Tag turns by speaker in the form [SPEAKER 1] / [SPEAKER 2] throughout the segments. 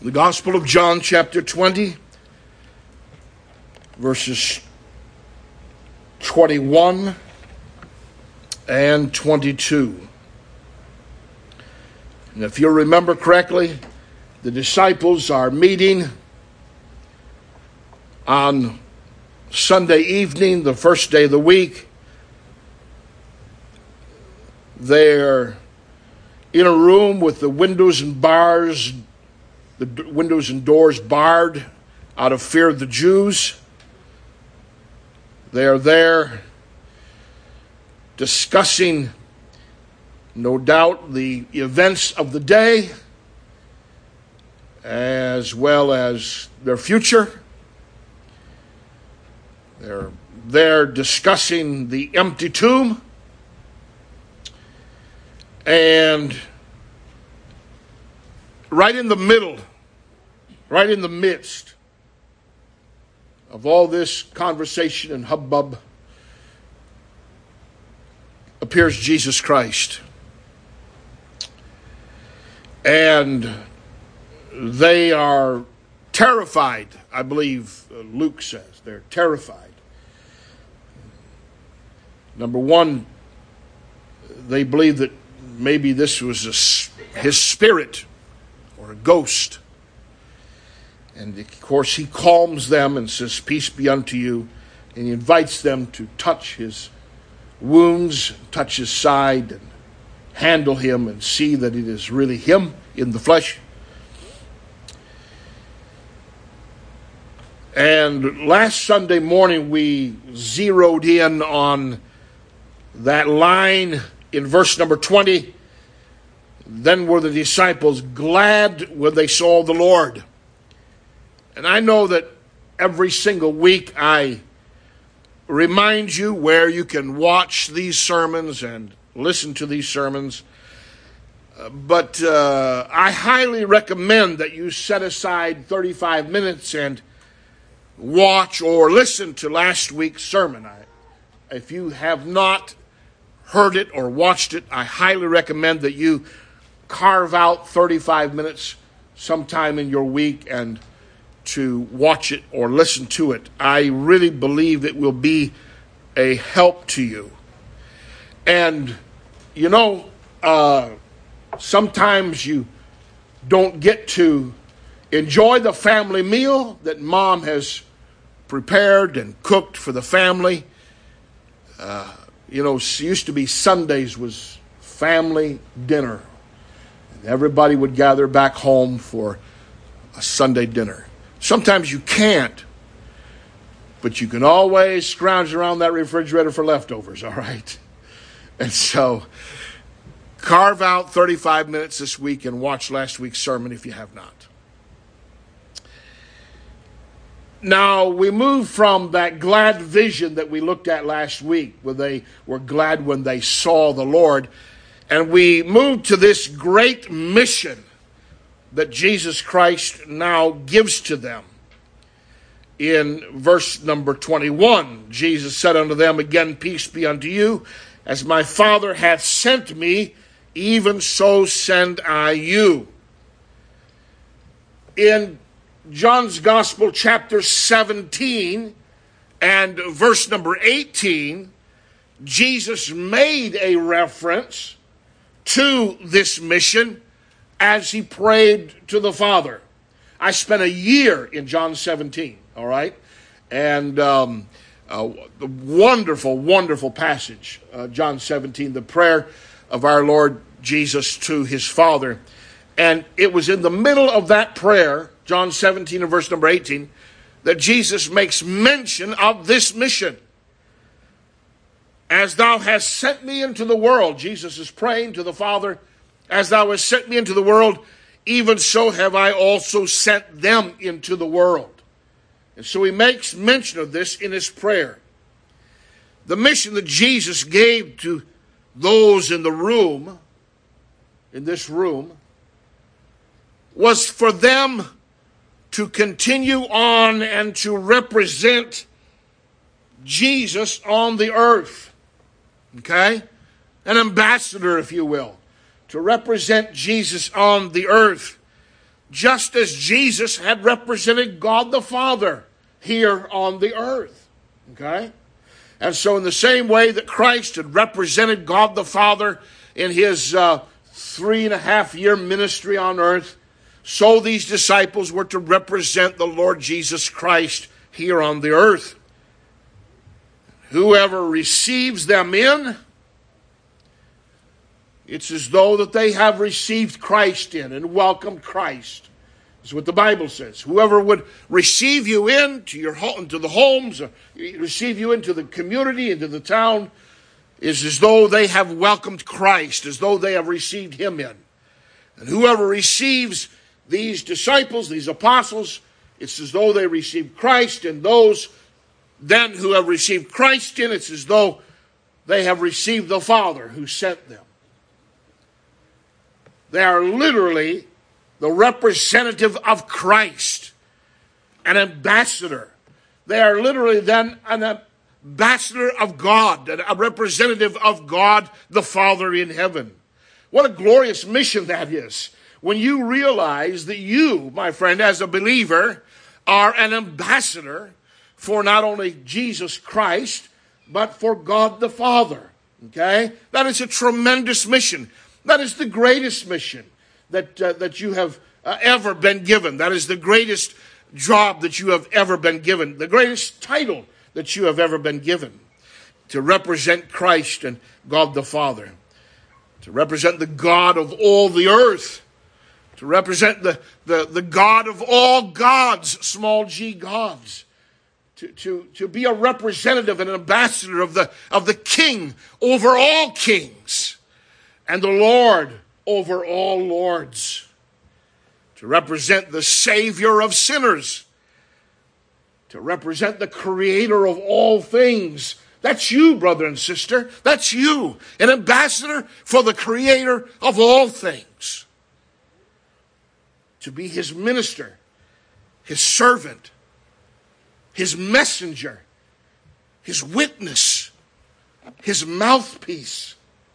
[SPEAKER 1] The Gospel of John, chapter 20, verses 21 and 22. And if you remember correctly, the disciples are meeting on Sunday evening, the first day of the week. They're in a room with the windows and doors barred out of fear of the Jews. They are there discussing, no doubt, the events of the day as well as their future. They're there discussing the empty tomb. And right in the midst of all this conversation and hubbub appears Jesus Christ. And they are terrified, I believe Luke says. They're terrified. Number one, they believe that maybe this was his spirit or a ghost. And of course he calms them and says, "Peace be unto you." And he invites them to touch his wounds, touch his side, and handle him and see that it is really him in the flesh. And last Sunday morning we zeroed in on that line in verse number 20. Then were the disciples glad when they saw the Lord. And I know that every single week I remind you where you can watch these sermons and listen to these sermons. But I highly recommend that you set aside 35 minutes and watch or listen to last week's sermon. If you have not heard it or watched it, I highly recommend that you carve out 35 minutes sometime in your week and to watch it or listen to it. I really believe it will be a help to you. And, sometimes you don't get to enjoy the family meal that mom has prepared and cooked for the family. It used to be Sundays was family dinner. And everybody would gather back home for a Sunday dinner. Sometimes you can't, but you can always scrounge around that refrigerator for leftovers, all right? And so carve out 35 minutes this week and watch last week's sermon if you have not. Now, we move from that glad vision that we looked at last week, where they were glad when they saw the Lord, and we move to this great mission that Jesus Christ now gives to them. In verse number 21, Jesus said unto them again, "Peace be unto you. As my Father hath sent me, even so send I you." In John's Gospel, chapter 17 and verse number 18, Jesus made a reference to this mission as he prayed to the Father. I spent a year in John 17, all right? And the wonderful, wonderful passage, John 17, the prayer of our Lord Jesus to his Father. And it was in the middle of that prayer, John 17 and verse number 18, that Jesus makes mention of this mission. As thou hast sent me into the world, Jesus is praying to the Father, as thou hast sent me into the world, even so have I also sent them into the world. And so he makes mention of this in his prayer. The mission that Jesus gave to those in the room, in this room, was for them to continue on and to represent Jesus on the earth. Okay? An ambassador, if you will, to represent Jesus on the earth. just as Jesus had represented God the Father here on the earth. Okay? And so in the same way that Christ had represented God the Father in his 3.5-year ministry on earth, so these disciples were to represent the Lord Jesus Christ here on the earth. Whoever receives them in, it's as though that they have received Christ in and welcomed Christ. That's what the Bible says. Whoever would receive you into the homes, or receive you into the community, into the town, is as though they have welcomed Christ, as though they have received him in. And whoever receives these disciples, these apostles, it's as though they received Christ, and those then who have received Christ in, it's as though they have received the Father who sent them. They are literally the representative of Christ, an ambassador. They are literally then an ambassador of God, a representative of God the Father in heaven. What a glorious mission that is, when you realize that you, my friend, as a believer, are an ambassador for not only Jesus Christ, but for God the Father. Okay? That is a tremendous mission. That is the greatest mission that you have ever been given. That is the greatest job that you have ever been given. The greatest title that you have ever been given. To represent Christ and God the Father. To represent the God of all the earth. To represent the God of all gods, small g gods. To be a representative and an ambassador of the King over all kings. And the Lord over all lords. To represent the Savior of sinners. To represent the Creator of all things. That's you, brother and sister. That's you. An ambassador for the Creator of all things. To be his minister, his servant, his messenger, his witness, his mouthpiece.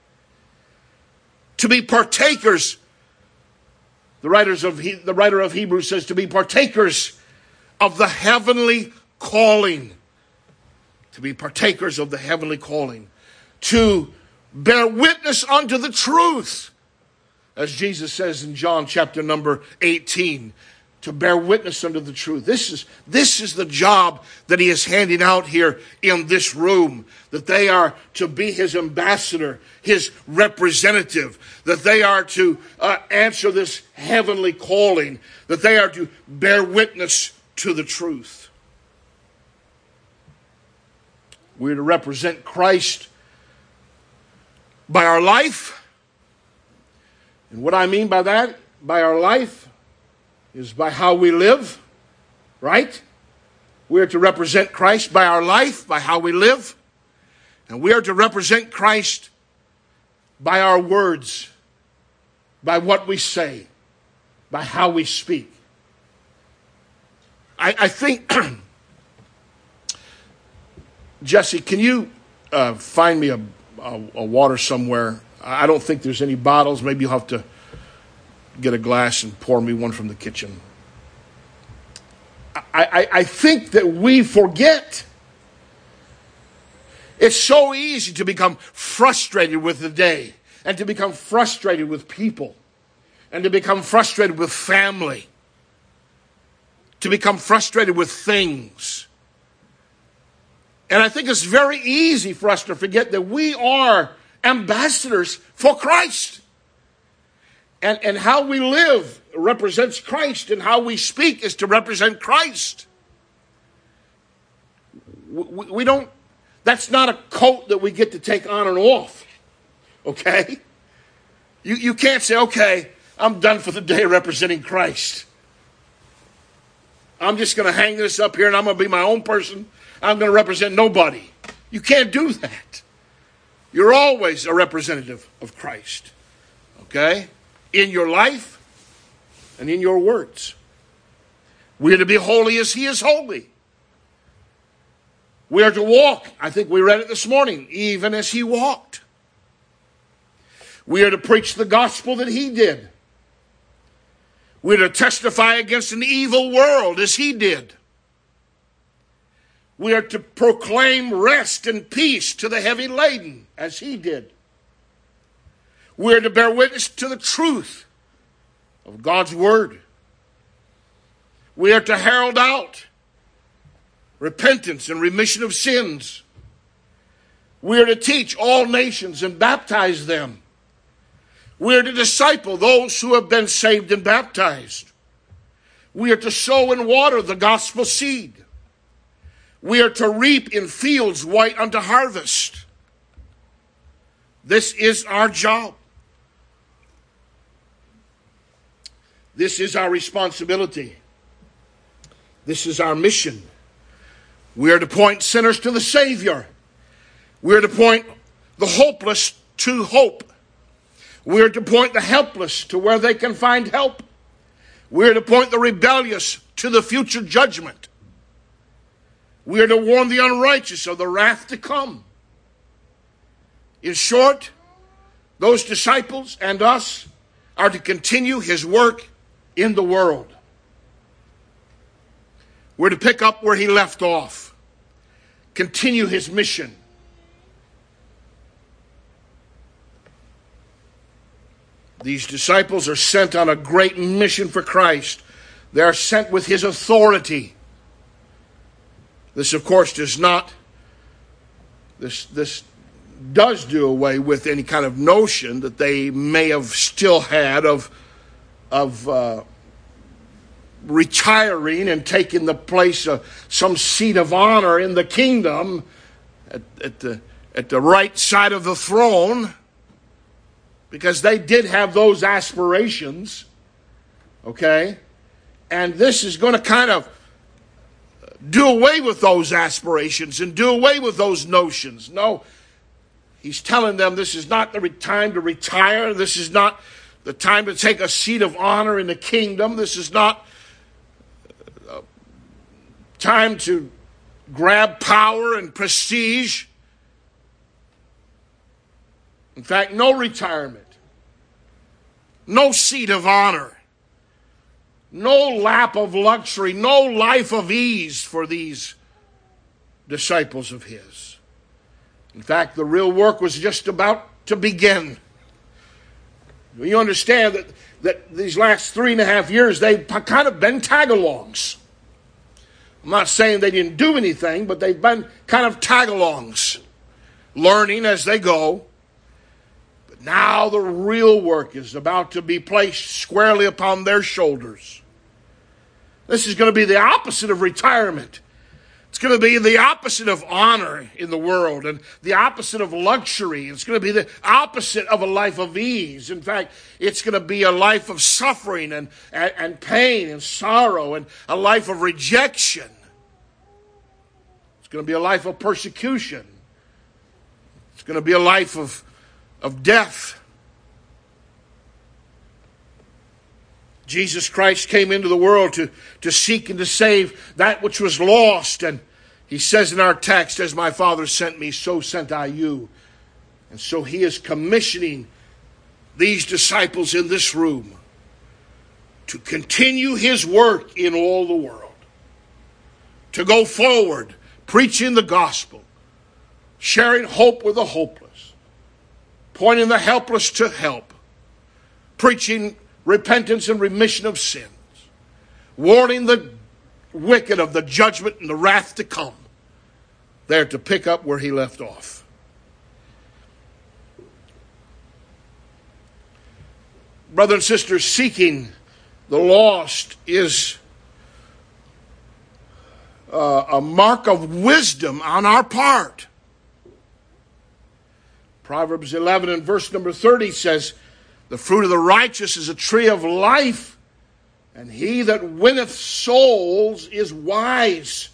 [SPEAKER 1] To be partakers, the writer of Hebrews says, to be partakers of the heavenly calling. To be partakers of the heavenly calling. To bear witness unto the truth. As Jesus says in John chapter number 18. To bear witness unto the truth. This is the job that he is handing out here in this room. That they are to be his ambassador, his representative. That they are to answer this heavenly calling. That they are to bear witness to the truth. We're to represent Christ by our life. And what I mean by that, by our life, is by how we live, right? We are to represent Christ by our life, by how we live. And we are to represent Christ by our words, by what we say, by how we speak. I think, Jesse, can you find me a water somewhere? I don't think there's any bottles. Maybe you'll have to get a glass and pour me one from the kitchen. I think that we forget. It's so easy to become frustrated with the day, and to become frustrated with people, and to become frustrated with family, to become frustrated with things. And I think it's very easy for us to forget that we are ambassadors for Christ. And how we live represents Christ, and how we speak is to represent Christ. We don't, that's not a coat that we get to take on and off. Okay? You can't say, okay, I'm done for the day representing Christ. I'm just going to hang this up here and I'm going to be my own person. I'm going to represent nobody. You can't do that. You're always a representative of Christ. Okay? In your life and in your words. We are to be holy as he is holy. We are to walk, I think we read it this morning, even as he walked. We are to preach the gospel that he did. We're to testify against an evil world as he did. We are to proclaim rest and peace to the heavy laden as he did. We are to bear witness to the truth of God's word. We are to herald out repentance and remission of sins. We are to teach all nations and baptize them. We are to disciple those who have been saved and baptized. We are to sow and water the gospel seed. We are to reap in fields white unto harvest. This is our job. This is our responsibility. This is our mission. We are to point sinners to the Savior. We are to point the hopeless to hope. We are to point the helpless to where they can find help. We are to point the rebellious to the future judgment. We are to warn the unrighteous of the wrath to come. In short, those disciples and us are to continue his work in the world. We're to pick up where he left off, continue his mission. These disciples are sent on a great mission for Christ. They are sent with his authority. This, of course, does do away with any kind of notion that they may have still had of retiring and taking the place of some seat of honor in the kingdom at the right side of the throne, because they did have those aspirations, okay? And this is going to kind of do away with those aspirations and do away with those notions. No, he's telling them this is not the time to retire. This is not the time to take a seat of honor in the kingdom. This is not time to grab power and prestige. In fact, no retirement, no seat of honor, no lap of luxury, no life of ease for these disciples of his. In fact, the real work was just about to begin. You understand that these last 3.5 years, they've kind of been tag-alongs. I'm not saying they didn't do anything, but they've been kind of tag-alongs, learning as they go. But now the real work is about to be placed squarely upon their shoulders. This is going to be the opposite of retirement. It's going to be the opposite of honor in the world and the opposite of luxury. It's going to be the opposite of a life of ease. In fact, it's going to be a life of suffering and pain and sorrow and a life of rejection. It's going to be a life of persecution. It's going to be a life of death. Jesus Christ came into the world to seek and to save that which was lost. And he says in our text, as my Father sent me, so sent I you. And so he is commissioning these disciples in this room to continue his work in all the world. To go forward, preaching the gospel, sharing hope with the hopeless, pointing the helpless to help, preaching repentance and remission of sins, warning the wicked of the judgment and the wrath to come. There to pick up where he left off. Brothers and sisters, seeking the lost is a mark of wisdom on our part. Proverbs 11 and verse number 30 says, the fruit of the righteous is a tree of life, and he that winneth souls is wise.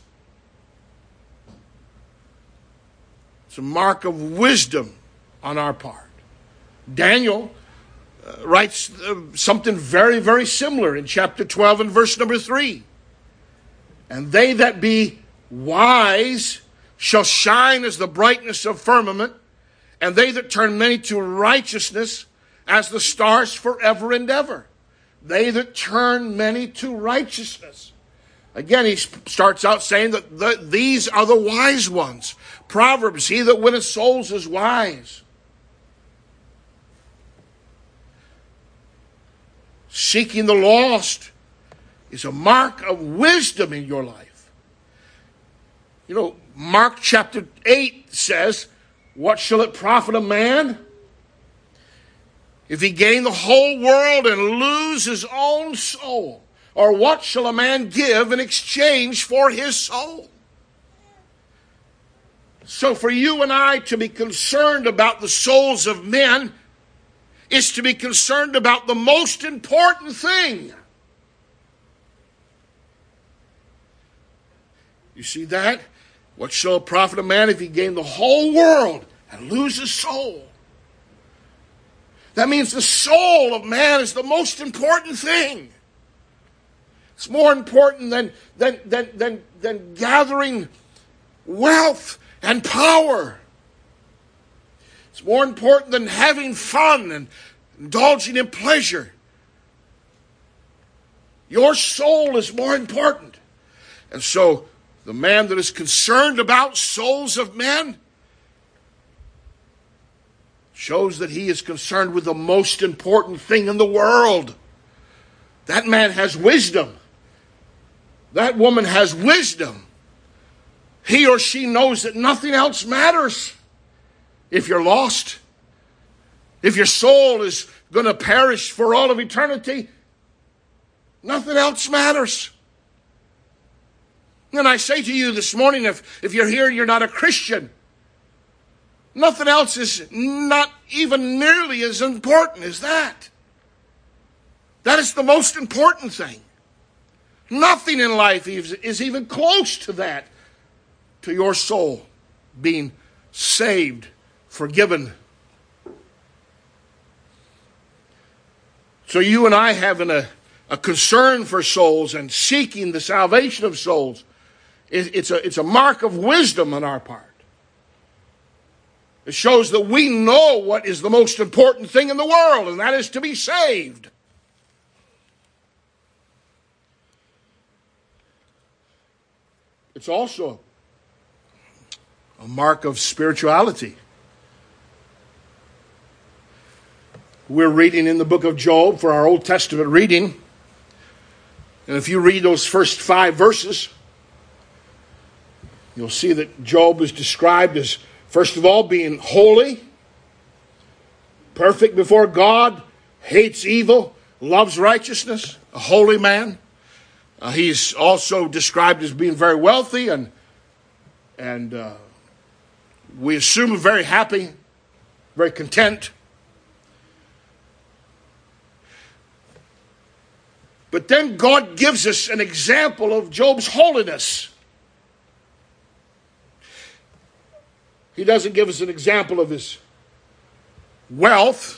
[SPEAKER 1] It's a mark of wisdom on our part. Daniel writes something very, very similar in chapter 12 and verse number 3. And they that be wise shall shine as the brightness of firmament, and they that turn many to righteousness as the stars forever and ever. they that turn many to righteousness. Again, he starts out saying that these are the wise ones. Proverbs, he that winneth souls is wise. Seeking the lost is a mark of wisdom in your life. You know, Mark chapter 8 says, what shall it profit a man if he gain the whole world and lose his own soul? Or what shall a man give in exchange for his soul? So for you and I to be concerned about the souls of men is to be concerned about the most important thing. You see that? What shall it profit a man if he gain the whole world and lose his soul? That means the soul of man is the most important thing. It's more important than gathering wealth and power. It's more important than having fun and indulging in pleasure. Your soul is more important. And so, the man that is concerned about souls of men shows that he is concerned with the most important thing in the world. That man has wisdom. That woman has wisdom. He or she knows that nothing else matters. If you're lost, if your soul is going to perish for all of eternity, nothing else matters. And I say to you this morning, if you're here and you're not a Christian, nothing else is not even nearly as important as that. That is the most important thing. Nothing in life is even close to that, to your soul being saved, forgiven. So you and I having a concern for souls and seeking the salvation of souls, it's a mark of wisdom on our part. It shows that we know what is the most important thing in the world, and that is to be saved. It's also a mark of spirituality. We're reading in the book of Job for our Old Testament reading. And if you read those first 5 verses, you'll see that Job is described as, first of all, being holy, perfect before God, hates evil, loves righteousness, a holy man. He's also described as being very wealthy and we assume very happy, very content. But then God gives us an example of Job's holiness. He doesn't give us an example of his wealth,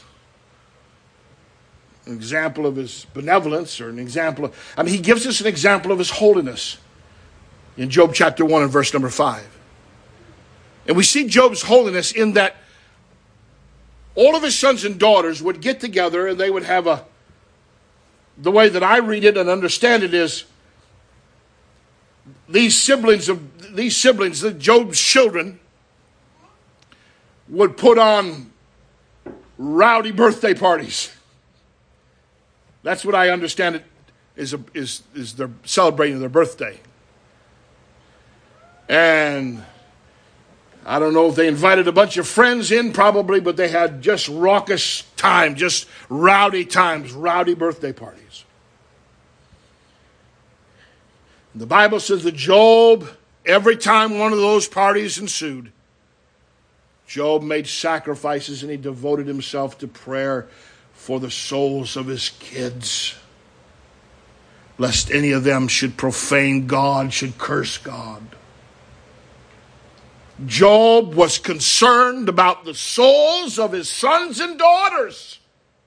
[SPEAKER 1] an example of his benevolence, or an example of... he gives us an example of his holiness in Job chapter 1 and verse number 5. And we see Job's holiness in that all of his sons and daughters would get together and they would have the way that I read it and understand it is, these siblings, Job's children, would put on rowdy birthday parties. That's what I understand it is they're celebrating their birthday. And I don't know if they invited a bunch of friends in, probably, but they had just raucous time, just rowdy times, rowdy birthday parties. The Bible says that Job, every time one of those parties ensued, Job made sacrifices and he devoted himself to prayer for the souls of his kids, lest any of them should profane God, should curse God. Job was concerned about the souls of his sons and daughters.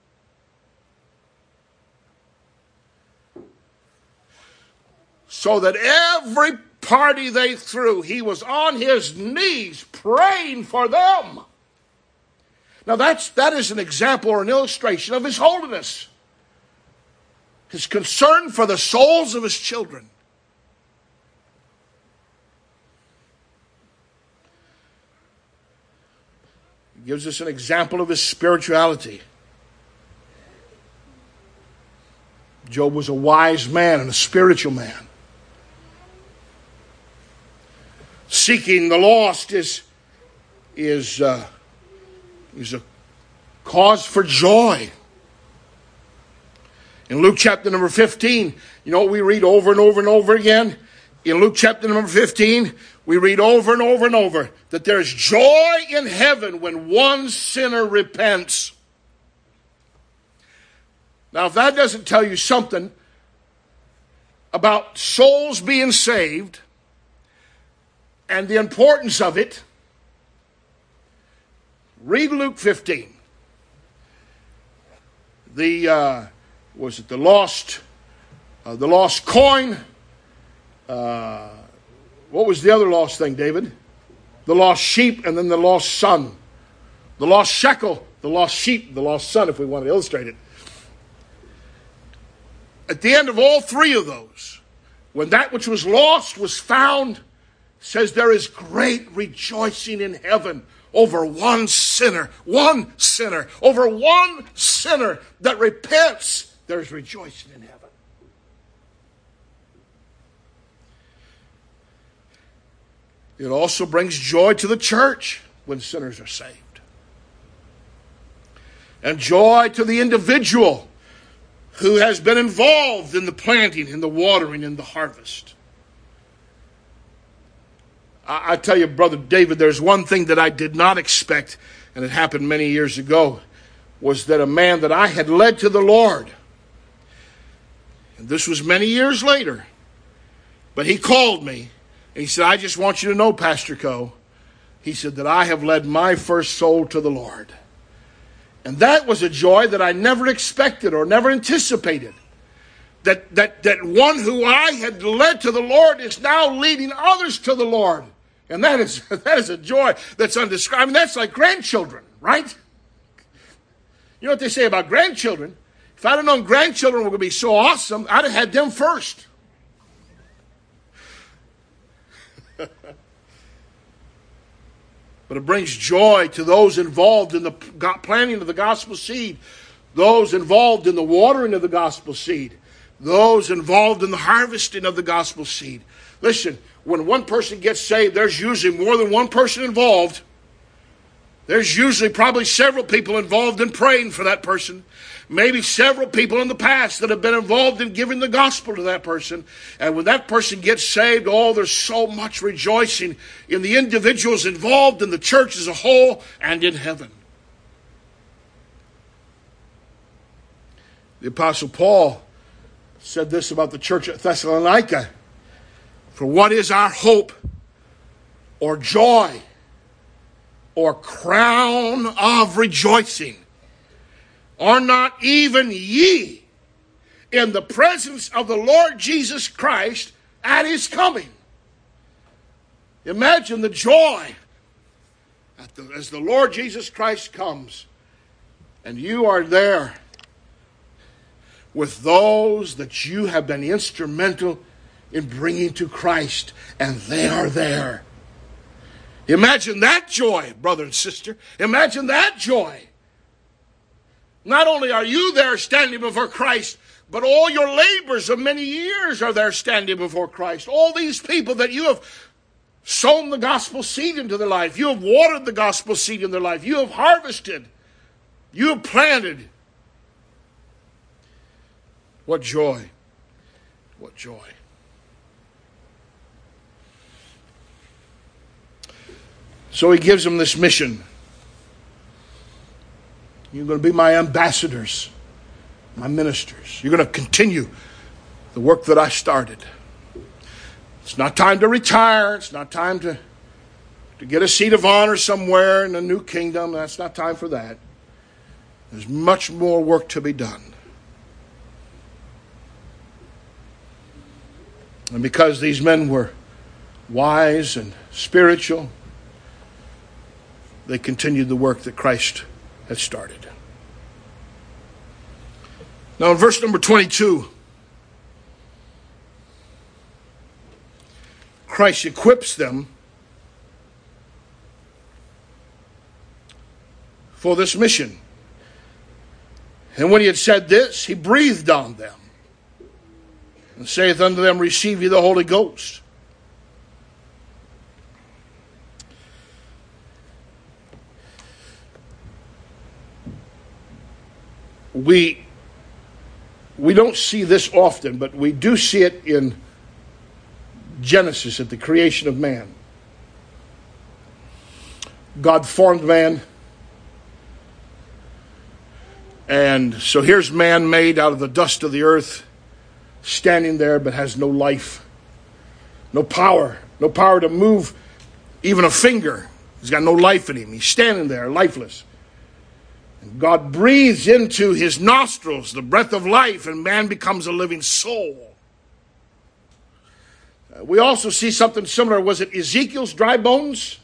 [SPEAKER 1] So that every party they threw, he was on his knees praying for them. Now that is an example or an illustration of his holiness. his concern for the souls of his children. He gives us an example of his spirituality. Job was a wise man and a spiritual man. Seeking the lost is a cause for joy. In Luke chapter number 15, you know what we read over and over and over again? In Luke chapter number 15, we read over and over and over that there's joy in heaven when one sinner repents. Now, if that doesn't tell you something about souls being saved and the importance of it, read Luke 15. The lost coin? What was the other lost thing, David? The lost sheep, and then the lost son. The lost shekel, the lost sheep, the lost son, if we want to illustrate it. At the end of all three of those, when that which was lost was found, says there is great rejoicing in heaven over one sinner, over one sinner that repents. There's rejoicing in heaven. It also brings joy to the church when sinners are saved. And joy to the individual who has been involved in the planting, in the watering, in the harvest. I tell you, Brother David, there's one thing that I did not expect, and it happened many years ago, was that a man that I had led to the Lord, and this was many years later, but he called me, and he said, I just want you to know, Pastor Coe, he said that I have led my first soul to the Lord. And that was a joy that I never expected or never anticipated. That one who I had led to the Lord is now leading others to the Lord. And that is a joy that's undescribable. I mean, that's like grandchildren, right? You know what they say about grandchildren? If I'd have known grandchildren were going to be so awesome, I'd have had them first. But it brings joy to those involved in the planting of the gospel seed, those involved in the watering of the gospel seed, those involved in the harvesting of the gospel seed. Listen, when one person gets saved, there's usually more than one person involved. There's usually probably several people involved in praying for that person. Maybe several people in the past that have been involved in giving the gospel to that person. And when that person gets saved, there's so much rejoicing in the individuals involved, in the church as a whole, and in heaven. The Apostle Paul said this about the church at Thessalonica. For what is our hope or joy or crown of rejoicing? Are not even ye in the presence of the Lord Jesus Christ at his coming? Imagine the joy as the Lord Jesus Christ comes and you are there with those that you have been instrumental in bringing to Christ, and they are there. Imagine that joy, brother and sister. Imagine that joy. Not only are you there standing before Christ, but all your labors of many years are there standing before Christ. All these people that you have sown the gospel seed into their life. You have watered the gospel seed in their life. You have harvested. You have planted. What joy. What joy. So he gives them this mission. You're going to be my ambassadors, my ministers. You're going to continue the work that I started. It's not time to retire. It's not time to get a seat of honor somewhere in a new kingdom. That's not time for that. There's much more work to be done. And because these men were wise and spiritual, they continued the work that Christ had started. Now in verse number 22, Christ equips them for this mission. And when he had said this, he breathed on them, and saith unto them, Receive ye the Holy Ghost. We don't see this often, but we do see it in Genesis at the creation of man. God formed man. And so here's man made out of the dust of the earth, standing there but has no life, no power to move even a finger. He's got no life in him. He's standing there lifeless. And God breathes into his nostrils the breath of life, and man becomes a living soul. We also see something similar. Was it Ezekiel's dry bones?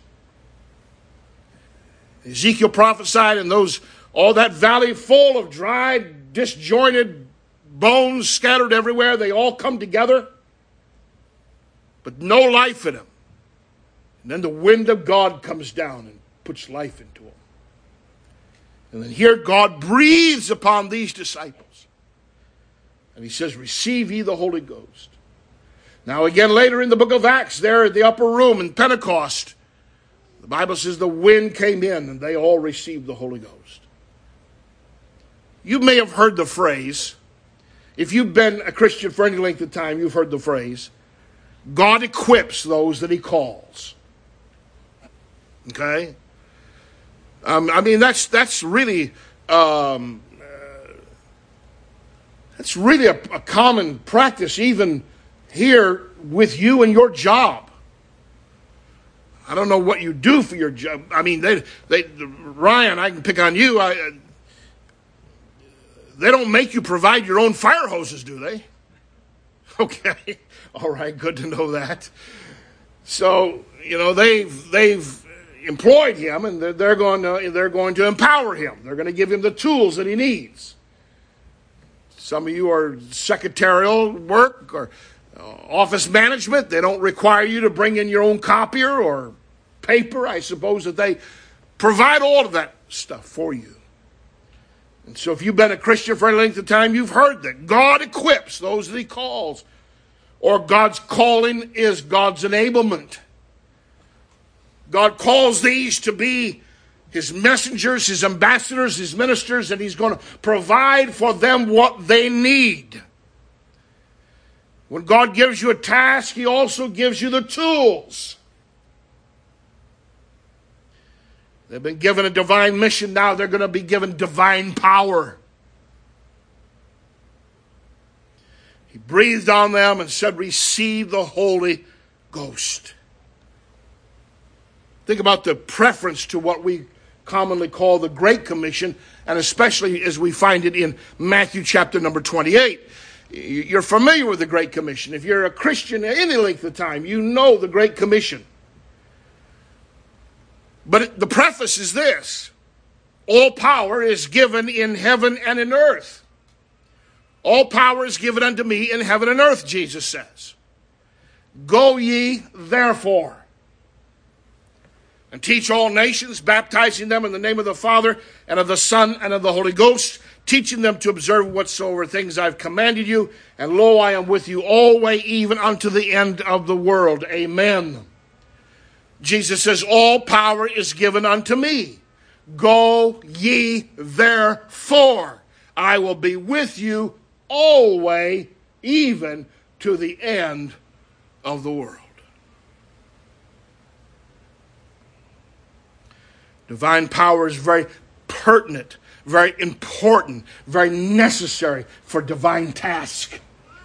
[SPEAKER 1] Ezekiel prophesied, and all that valley full of dry, disjointed bones scattered everywhere. They all come together, but no life in them. And then the wind of God comes down and puts life into them. And then here God breathes upon these disciples. And he says, Receive ye the Holy Ghost. Now again, later in the book of Acts, there at the upper room in Pentecost, the Bible says the wind came in and they all received the Holy Ghost. You may have heard the phrase, if you've been a Christian for any length of time, you've heard the phrase, God equips those that he calls. Okay? I mean, that's really a common practice even here with you and your job. I don't know what you do for your job. I mean, Ryan, I can pick on you. They don't make you provide your own fire hoses, do they? Okay, all right, good to know that. So they've employed him, and they're going to empower him. They're going to give him the tools that he needs. Some of you are secretarial work or office management. They don't require you to bring in your own copier or paper. I suppose that they provide all of that stuff for you. And so if you've been a Christian for any length of time, you've heard that God equips those that he calls. Or God's calling is God's enablement. God calls these to be his messengers, his ambassadors, his ministers, and he's going to provide for them what they need. When God gives you a task, he also gives you the tools. They've been given a divine mission. Now they're going to be given divine power. He breathed on them and said, Receive the Holy Ghost. Think about the preference to what we commonly call the Great Commission, and especially as we find it in Matthew chapter number 28. You're familiar with the Great Commission. If you're a Christian at any length of time, you know the Great Commission. But the preface is this: all power is given in heaven and in earth. All power is given unto me in heaven and earth, Jesus says. Go ye therefore, and teach all nations, baptizing them in the name of the Father, and of the Son, and of the Holy Ghost, teaching them to observe whatsoever things I've commanded you. And lo, I am with you always, even unto the end of the world. Amen. Jesus says, all power is given unto me. Go ye therefore. I will be with you always, even to the end of the world. Divine power is very pertinent, very important, very necessary for divine task.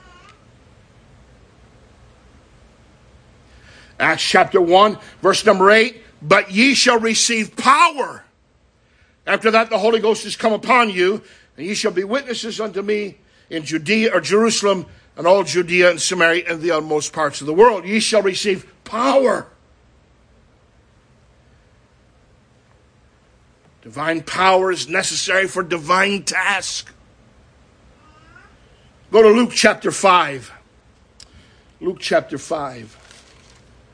[SPEAKER 1] Acts chapter 1, verse number 8, but ye shall receive power. After that, the Holy Ghost is come upon you, and ye shall be witnesses unto me in Judea or Jerusalem, and all Judea and Samaria, and the utmost parts of the world. Ye shall receive power. Divine power is necessary for divine task. Go to Luke chapter 5. Luke chapter 5.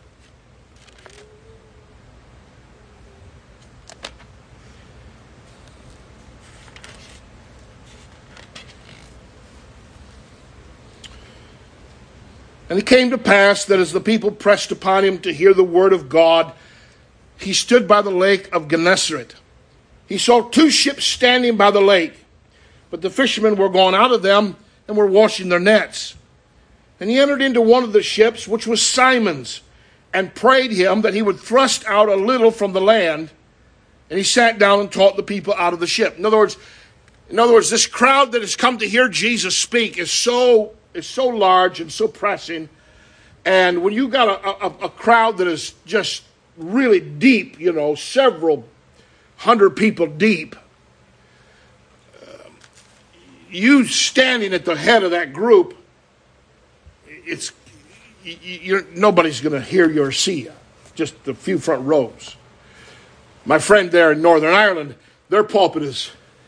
[SPEAKER 1] And it came to pass that as the people pressed upon him to hear the word of God, he stood by the lake of Gennesaret. He saw 2 ships standing by the lake, but the fishermen were gone out of them and were washing their nets. And he entered into one of the ships, which was Simon's, and prayed him that he would thrust out a little from the land. And he sat down and taught the people out of the ship. In other words, this crowd that has come to hear Jesus speak is so large and so pressing. And when you got a crowd that is just really deep, several hundred people deep, you standing at the head of that group, nobody's going to hear you or see you. Just the few front rows. My friend there in Northern Ireland, their pulpit is,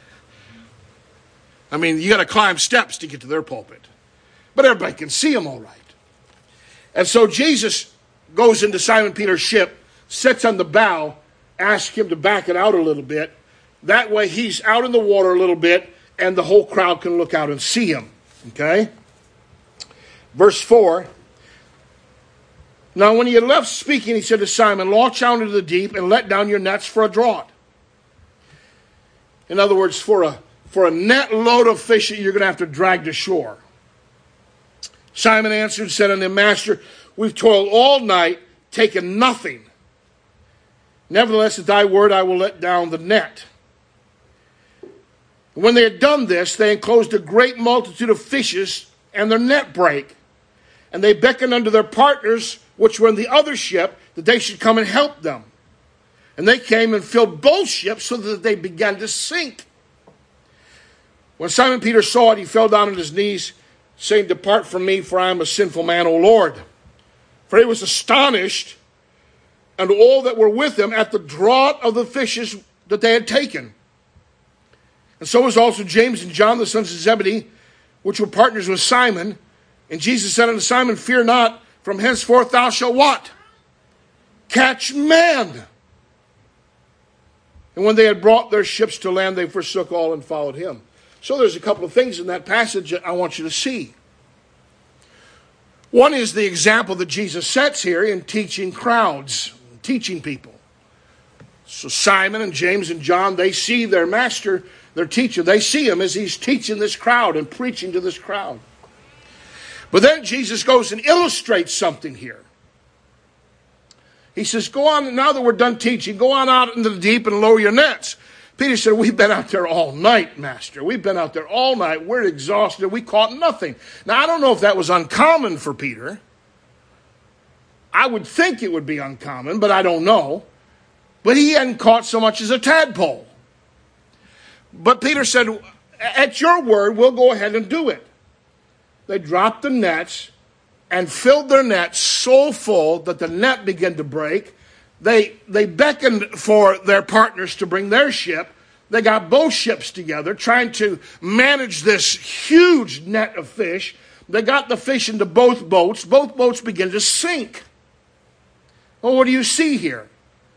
[SPEAKER 1] you got to climb steps to get to their pulpit. But everybody can see them all right. And so Jesus goes into Simon Peter's ship, sits on the bow, asks him to back it out a little bit. That way he's out in the water a little bit, and the whole crowd can look out and see him. Okay? Verse 4. Now when he had left speaking, he said to Simon, launch out into the deep and let down your nets for a draught. In other words, for a net load of fish that you're going to have to drag to shore. Simon answered and said unto him, Master, we've toiled all night, taken nothing. Nevertheless, at thy word I will let down the net. When they had done this, they enclosed a great multitude of fishes, and their net brake. And they beckoned unto their partners, which were in the other ship, that they should come and help them. And they came and filled both ships, so that they began to sink. When Simon Peter saw it, he fell down on his knees, saying, Depart from me, for I am a sinful man, O Lord. For he was astonished, and all that were with him, at the draught of the fishes that they had taken. And so was also James and John, the sons of Zebedee, which were partners with Simon. And Jesus said unto Simon, Fear not, from henceforth thou shalt what? Catch men. And when they had brought their ships to land, they forsook all and followed him. So there's a couple of things in that passage that I want you to see. One is the example that Jesus sets here in teaching crowds, teaching people. So Simon and James and John, they see their master, their teacher. They see him as he's teaching this crowd and preaching to this crowd. But then Jesus goes and illustrates something here. He says, go on, now that we're done teaching, go on out into the deep and lower your nets. Peter said, we've been out there all night, Master. We've been out there all night. We're exhausted. We caught nothing. Now, I don't know if that was uncommon for Peter. I would think it would be uncommon, but I don't know. But he hadn't caught so much as a tadpole. But Peter said, at your word, we'll go ahead and do it. They dropped the nets and filled their nets so full that the net began to break. They beckoned for their partners to bring their ship. They got both ships together, trying to manage this huge net of fish. They got the fish into both boats. Both boats began to sink. Well, what do you see here?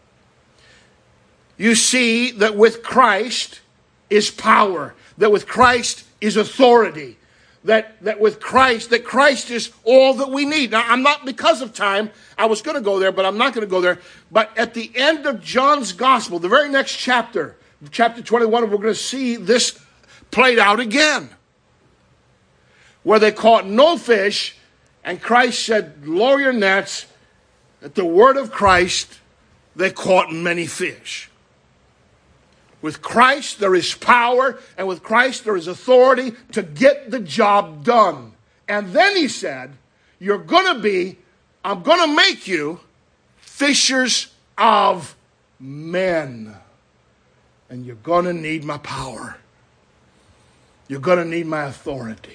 [SPEAKER 1] You see that with Christ is power, that with Christ is authority, that with Christ, that Christ is all that we need. Now, I'm not, because of time, I was going to go there, but I'm not going to go there. But at the end of John's gospel, the very next chapter, chapter 21, we're going to see this played out again, where they caught no fish, and Christ said, lower your nets. At the word of Christ, they caught many fish. With Christ, there is power, and with Christ, there is authority to get the job done. And then he said, I'm going to make you fishers of men. And you're going to need my power. You're going to need my authority.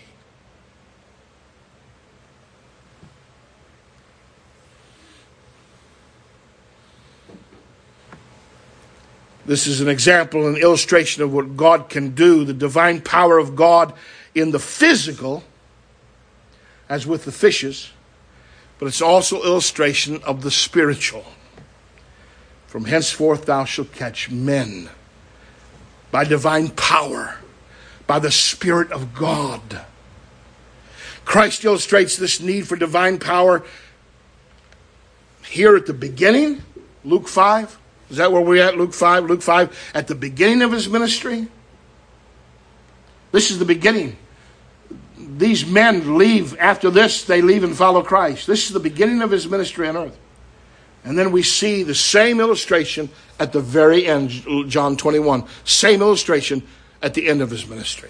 [SPEAKER 1] This is an example, an illustration of what God can do, the divine power of God in the physical, as with the fishes, but it's also illustration of the spiritual. From henceforth thou shalt catch men by divine power, by the Spirit of God. Christ illustrates this need for divine power here at the beginning, Luke 5. Is that where we're at, Luke 5? Luke 5, at the beginning of his ministry. This is the beginning. These men leave, after this, they leave and follow Christ. This is the beginning of his ministry on earth. And then we see the same illustration at the very end, John 21. Same illustration at the end of his ministry.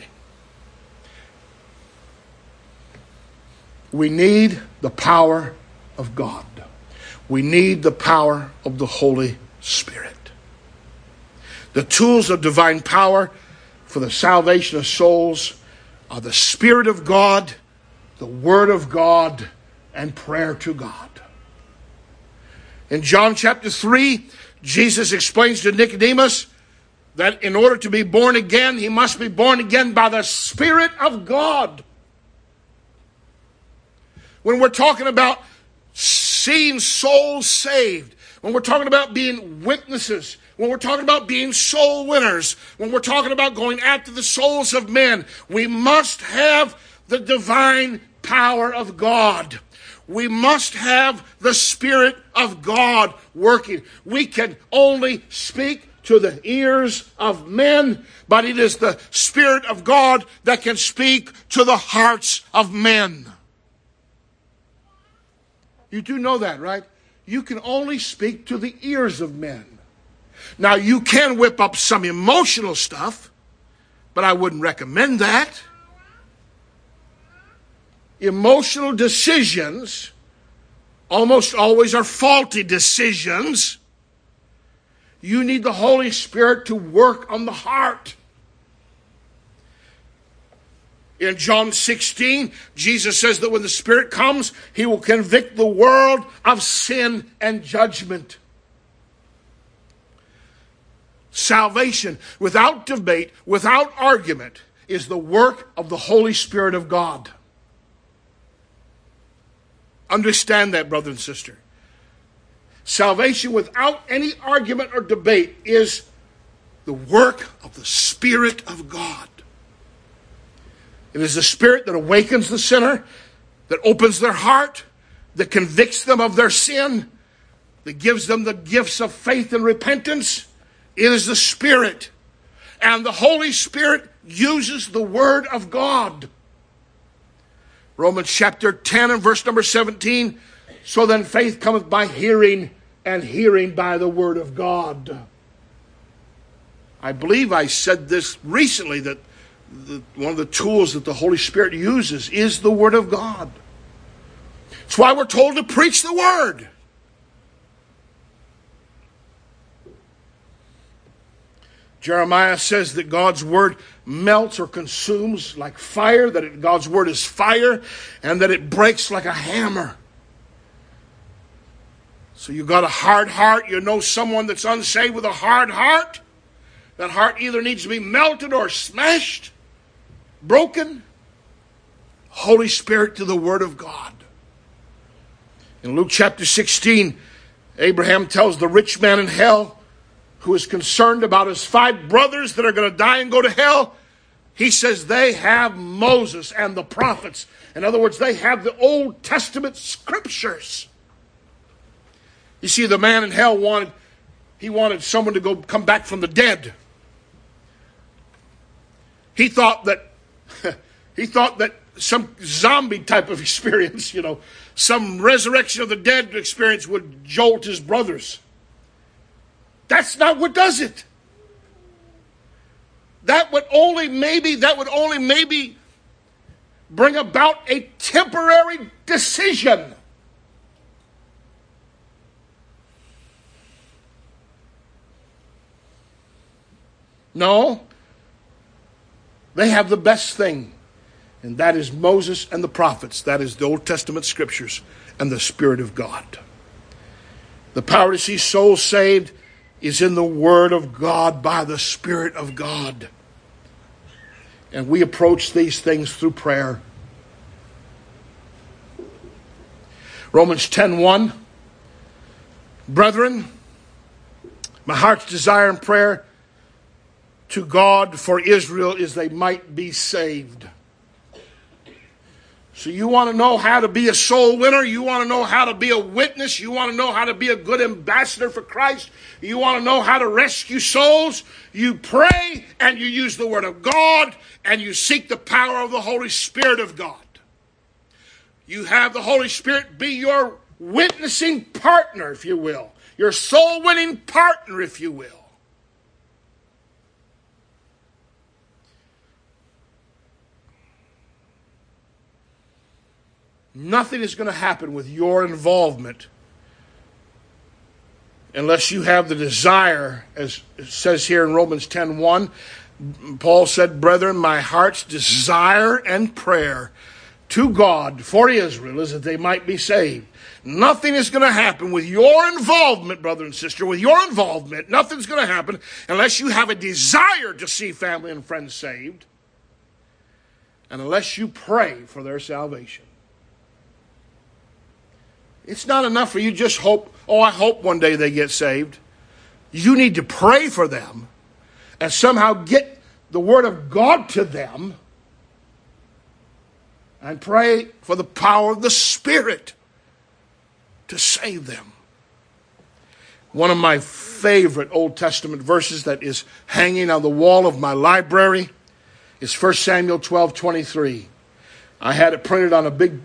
[SPEAKER 1] We need the power of God. We need the power of the Holy Spirit. The tools of divine power for the salvation of souls are the Spirit of God, the Word of God, and prayer to God. In John chapter 3, Jesus explains to Nicodemus that in order to be born again, he must be born again by the Spirit of God. When we're talking about seeing souls saved, when we're talking about being witnesses, when we're talking about being soul winners, when we're talking about going after the souls of men, we must have the divine power of God. We must have the Spirit of God working. We can only speak to the ears of men, but it is the Spirit of God that can speak to the hearts of men. You do know that, right? You can only speak to the ears of men. Now, you can whip up some emotional stuff, but I wouldn't recommend that. Emotional decisions almost always are faulty decisions. You need the Holy Spirit to work on the heart. In John 16, Jesus says that when the Spirit comes, he will convict the world of sin and judgment. Salvation, without debate, without argument, is the work of the Holy Spirit of God. Understand that, brother and sister. Salvation without any argument or debate is the work of the Spirit of God. It is the Spirit that awakens the sinner, that opens their heart, that convicts them of their sin, that gives them the gifts of faith and repentance. It is the Spirit. And the Holy Spirit uses the Word of God. Romans chapter 10 and verse number 17. So then faith cometh by hearing, and hearing by the Word of God. I believe I said this recently, that one of the tools that the Holy Spirit uses is the Word of God. That's why we're told to preach the Word. Jeremiah says that God's Word melts or consumes like fire, that God's Word is fire, and that it breaks like a hammer. So you got a hard heart, you know someone that's unsaved with a hard heart. That heart either needs to be melted or smashed, broken. Holy Spirit to the Word of God. In Luke chapter 16, Abraham tells the rich man in hell, who is concerned about his 5 brothers that are going to die and go to hell, he says they have Moses and the prophets. In other words, they have the Old Testament scriptures. You see, the man in hell wanted someone to come back from the dead. He thought that some zombie type of experience, some resurrection of the dead experience would jolt his brothers. That's not what does it. That would only maybe bring about a temporary decision. No. They have the best thing, and that is Moses and the prophets. That is the Old Testament scriptures and the Spirit of God. The power to see souls saved is in the Word of God by the Spirit of God. And we approach these things through prayer. Romans 10:1. Brethren, my heart's desire and prayer to God for Israel is they might be saved. So you want to know how to be a soul winner? You want to know how to be a witness? You want to know how to be a good ambassador for Christ? You want to know how to rescue souls? You pray and you use the Word of God and you seek the power of the Holy Spirit of God. You have the Holy Spirit be your witnessing partner, if you will. Your soul winning partner, if you will. Nothing is going to happen with your involvement unless you have the desire, as it says here in Romans 10:1. Paul said, "Brethren, my heart's desire and prayer to God for Israel is that they might be saved." Nothing is going to happen with your involvement, brother and sister. With your involvement, nothing's going to happen unless you have a desire to see family and friends saved, and unless you pray for their salvation. It's not enough for you just hope, I hope one day they get saved. You need to pray for them and somehow get the Word of God to them and pray for the power of the Spirit to save them. One of my favorite Old Testament verses that is hanging on the wall of my library is 1 Samuel 12:23. I had it printed on a big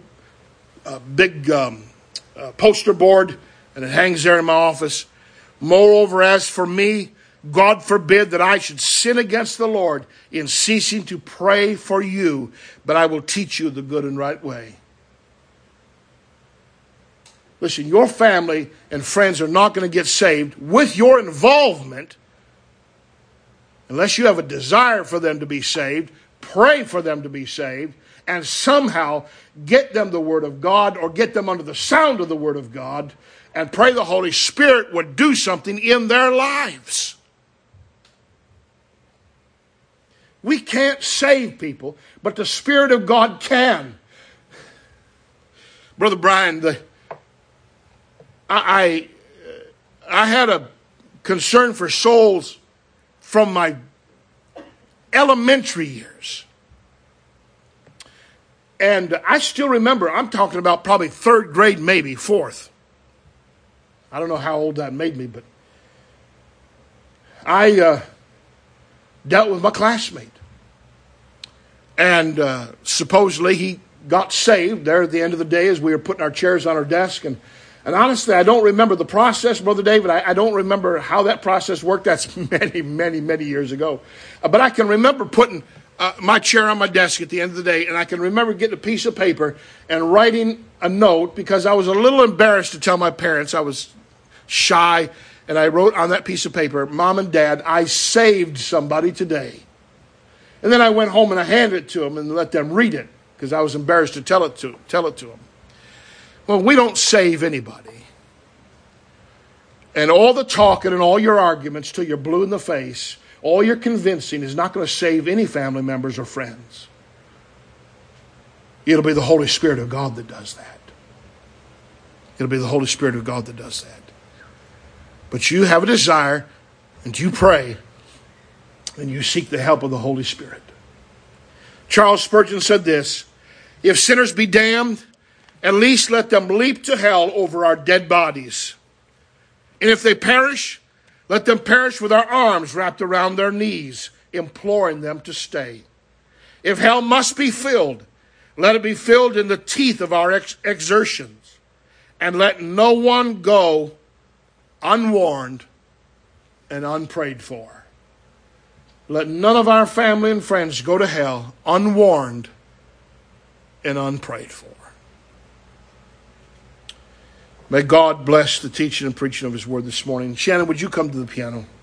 [SPEAKER 1] poster board, and it hangs there in my office. "Moreover, as for me, God forbid that I should sin against the Lord in ceasing to pray for you, but I will teach you the good and right way." Listen, your family and friends are not going to get saved with your involvement unless you have a desire for them to be saved, pray for them to be saved, and somehow get them the Word of God or get them under the sound of the Word of God and pray the Holy Spirit would do something in their lives. We can't save people, but the Spirit of God can. Brother Brian, I had a concern for souls from my elementary years. And I still remember, I'm talking about probably third grade, maybe fourth. I don't know how old that made me, but I dealt with my classmate. And supposedly he got saved there at the end of the day as we were putting our chairs on our desk. And honestly, I don't remember the process, Brother David. I don't remember how that process worked. That's many, many, many years ago. But I can remember putting my chair on my desk at the end of the day, and I can remember getting a piece of paper and writing a note because I was a little embarrassed to tell my parents. I was shy, and I wrote on that piece of paper, "Mom and Dad, I saved somebody today." And then I went home and I handed it to them and let them read it because I was embarrassed to tell it to them. Well, we don't save anybody. And all the talking and all your arguments till you're blue in the face, all your convincing is not going to save any family members or friends. It'll be the Holy Spirit of God that does that. It'll be the Holy Spirit of God that does that. But you have a desire, and you pray, and you seek the help of the Holy Spirit. Charles Spurgeon said this, "If sinners be damned, at least let them leap to hell over our dead bodies. And if they perish, let them perish with our arms wrapped around their knees, imploring them to stay. If hell must be filled, let it be filled in the teeth of our exertions, and let no one go unwarned and unprayed for." Let none of our family and friends go to hell unwarned and unprayed for. May God bless the teaching and preaching of His Word this morning. Shannon, would you come to the piano?